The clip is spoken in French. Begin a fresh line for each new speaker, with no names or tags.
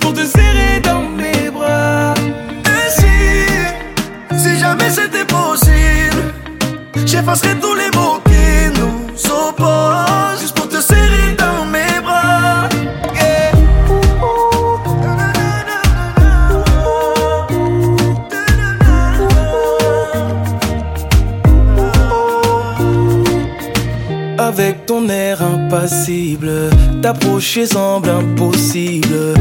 pour te serrer dans mes bras.
Et si jamais c'était possible, j'effacerais tous les mots qui nous opposent, juste pour te serrer dans mes bras. Yeah.
Avec ton air impassible, t'approcher semble impossible.